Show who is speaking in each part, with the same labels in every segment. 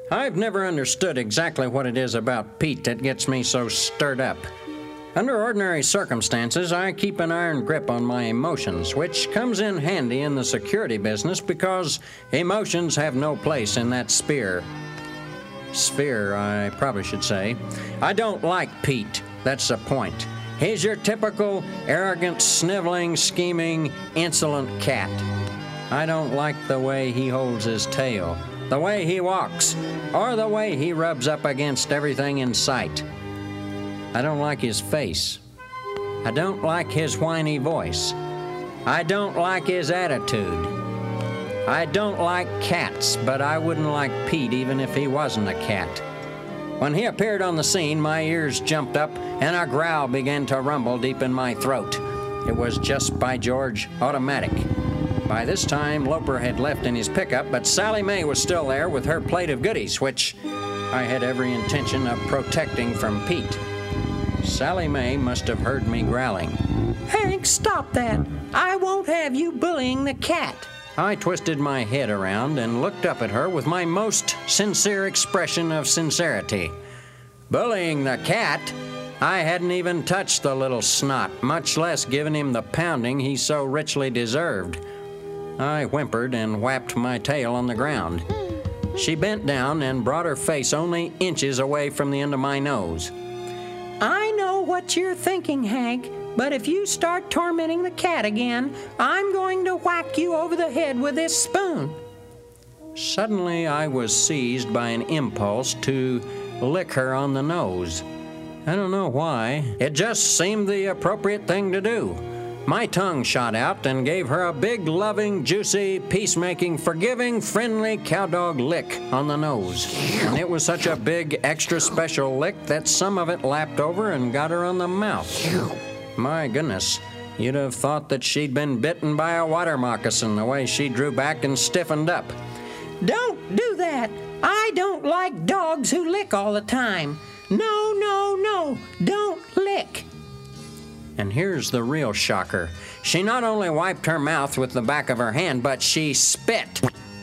Speaker 1: I've never understood exactly what it is about Pete that gets me so stirred up. Under ordinary circumstances, I keep an iron grip on my emotions, which comes in handy in the security business because emotions have no place in that sphere, I probably should say. I don't like Pete. That's the point. He's your typical arrogant, sniveling, scheming, insolent cat. I don't like the way he holds his tail, the way he walks, or the way he rubs up against everything in sight. I don't like his face. I don't like his whiny voice. I don't like his attitude. I don't like cats, but I wouldn't like Pete even if he wasn't a cat. When he appeared on the scene, my ears jumped up and a growl began to rumble deep in my throat. It was just, by George, automatic. By this time, Loper had left in his pickup, but Sally Mae was still there with her plate of goodies, which I had every intention of protecting from Pete. Sally Mae must have heard me growling.
Speaker 2: Hank, stop that. I won't have you bullying the cat.
Speaker 1: I twisted my head around and looked up at her with my most sincere expression of sincerity. Bullying the cat? I hadn't even touched the little snot, much less given him the pounding he so richly deserved. I whimpered and whapped my tail on the ground. She bent down and brought her face only inches away from the end of my nose.
Speaker 2: I know what you're thinking, Hank, but if you start tormenting the cat again, I'm going to whack you over the head with this spoon.
Speaker 1: Suddenly, I was seized by an impulse to lick her on the nose. I don't know why. It just seemed the appropriate thing to do. My tongue shot out and gave her a big, loving, juicy, peacemaking, forgiving, friendly cowdog lick on the nose. And it was such a big, extra special lick that some of it lapped over and got her on the mouth. My goodness, you'd have thought that she'd been bitten by a water moccasin the way she drew back and stiffened up.
Speaker 2: Don't do that. I don't like dogs who lick all the time. No, no, no, don't lick.
Speaker 1: And here's the real shocker. She not only wiped her mouth with the back of her hand, but she spit.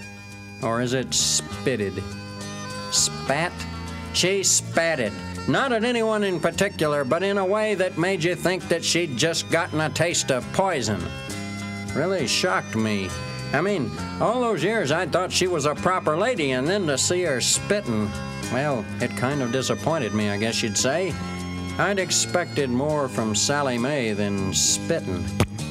Speaker 1: Or is it spitted? Spat? She spatted. Not at anyone in particular, but in a way that made you think that she'd just gotten a taste of poison. Really shocked me. I mean, all those years I thought she was a proper lady, and then to see her spitting, well, it kind of disappointed me, I guess you'd say. I'd expected more from Sally Mae than spitting.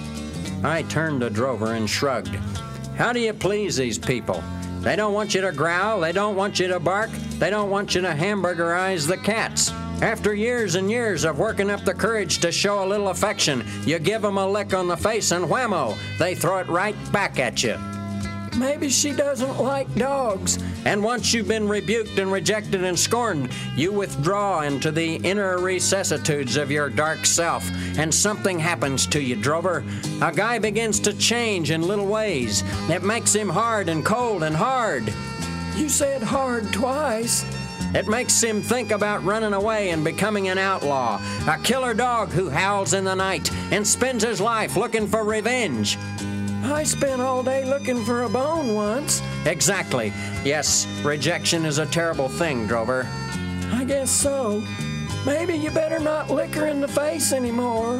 Speaker 1: I turned to Drover and shrugged. How do you please these people? They don't want you to growl, they don't want you to bark, they don't want you to hamburgerize the cats. After years and years of working up the courage to show a little affection, you give them a lick on the face and whammo, they throw it right back at you. Maybe she doesn't like dogs. And once you've been rebuked and rejected and scorned, you withdraw into the inner recessitudes of your dark self, and something happens to you, Drover. A guy begins to change in little ways. It makes him hard and cold and hard. You said hard twice. It makes him think about running away and becoming an outlaw, a killer dog who howls in the night and spends his life looking for revenge. I spent all day looking for a bone once. Exactly. Yes, rejection is a terrible thing, Drover. I guess so. Maybe you better not lick her in the face anymore.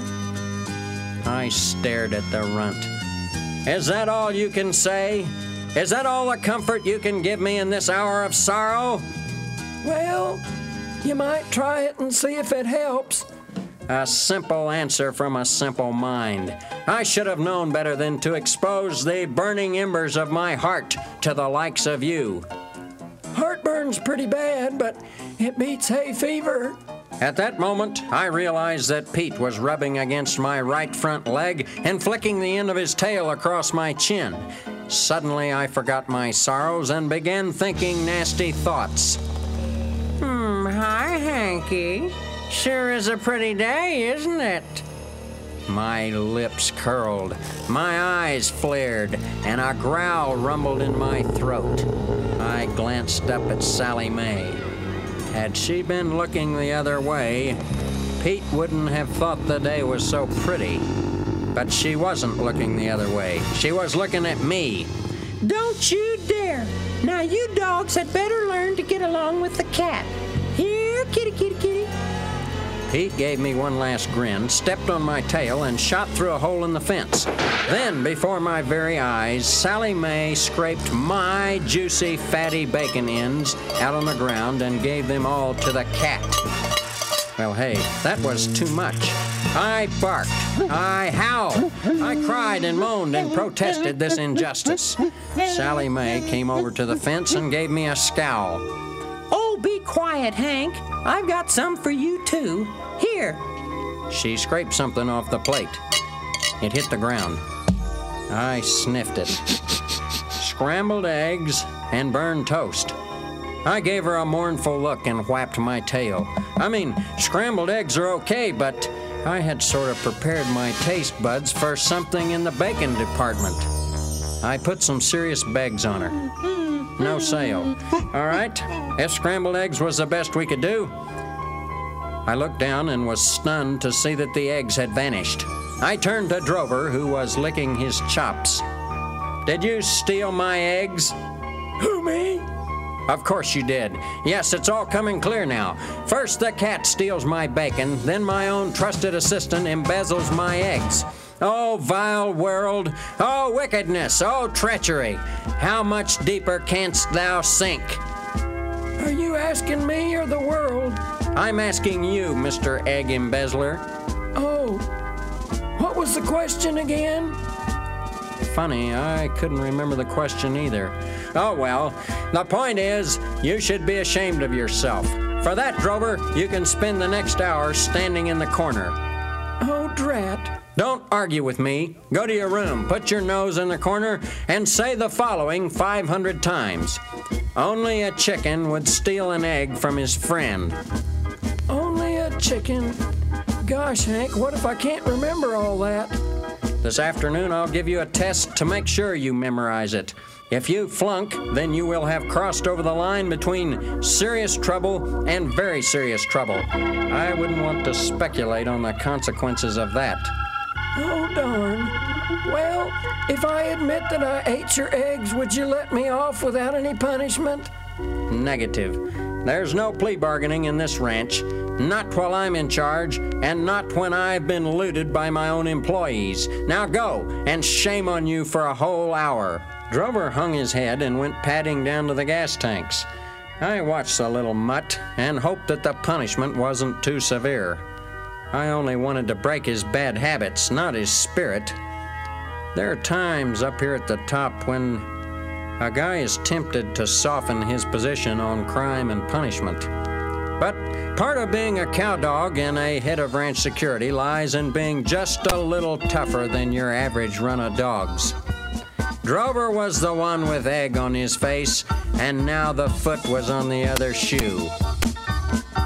Speaker 1: I stared at the runt. Is that all you can say? Is that all the comfort you can give me in this hour of sorrow? Well, you might try it and see if it helps. A simple answer from a simple mind. I should have known better than to expose the burning embers of my heart to the likes of you. Heartburn's pretty bad, but it beats hay fever. At that moment, I realized that Pete was rubbing against my right front leg and flicking the end of his tail across my chin. Suddenly, I forgot my sorrows and began thinking nasty thoughts.
Speaker 2: Hi, Hanky. Sure is a pretty day, isn't it?
Speaker 1: My lips curled, my eyes flared, and a growl rumbled in my throat. I glanced up at Sally Mae. Had she been looking the other way, Pete wouldn't have thought the day was so pretty. But she wasn't looking the other way. She was looking at me.
Speaker 2: Don't you dare! Now you dogs had better learn to get along with the cat. Here, kitty, kitty, kitty.
Speaker 1: Pete gave me one last grin, stepped on my tail, and shot through a hole in the fence. Then, before my very eyes, Sally Mae scraped my juicy, fatty bacon ends out on the ground and gave them all to the cat. Well, hey, that was too much. I barked, I howled, I cried and moaned and protested this injustice. Sally Mae came over to the fence and gave me a scowl.
Speaker 2: Oh, be quiet, Hank. I've got some for you, too. Here.
Speaker 1: She scraped something off the plate. It hit the ground. I sniffed it. Scrambled eggs and burned toast. I gave her a mournful look and whapped my tail. I mean, scrambled eggs are okay, but I had sort of prepared my taste buds for something in the bacon department. I put some serious begs on her. No sale. All right, if scrambled eggs was the best we could do. I looked down and was stunned to see that the eggs had vanished. I turned to Drover, who was licking his chops. Did you steal my eggs?
Speaker 3: Who, me?
Speaker 1: Of course you did. Yes, it's all coming clear now. First the cat steals my bacon, then my own trusted assistant embezzles my eggs. Oh, vile world! Oh, wickedness! Oh, treachery! How much deeper canst thou sink?
Speaker 3: Are you asking me or the world?
Speaker 1: I'm asking you, Mr. Egg Embezzler.
Speaker 3: Oh, what was the question again?
Speaker 1: Funny, I couldn't remember the question either. Oh, well, the point is, you should be ashamed of yourself. For that, Drover, you can spend the next hour standing in the corner.
Speaker 3: Oh, drat.
Speaker 1: Don't argue with me. Go to your room, put your nose in the corner, and say the following 500 times. Only a chicken would steal an egg from his friend.
Speaker 3: Only a chicken. Gosh, Hank, what if I can't remember all that?
Speaker 1: This afternoon, I'll give you a test to make sure you memorize it. If you flunk, then you will have crossed over the line between serious trouble and very serious trouble. I wouldn't want to speculate on the consequences of that.
Speaker 3: Oh, darn. Well, if I admit that I ate your eggs, would you let me off without any punishment?
Speaker 1: Negative. There's no plea bargaining in this ranch. Not while I'm in charge, and not when I've been looted by my own employees. Now go, and shame on you for a whole hour. Drover hung his head and went padding down to the gas tanks. I watched the little mutt and hoped that the punishment wasn't too severe. I only wanted to break his bad habits, not his spirit. There are times up here at the top when a guy is tempted to soften his position on crime and punishment. But part of being a cowdog and a head of ranch security lies in being just a little tougher than your average run of dogs. Drover was the one with egg on his face, and now the foot was on the other shoe.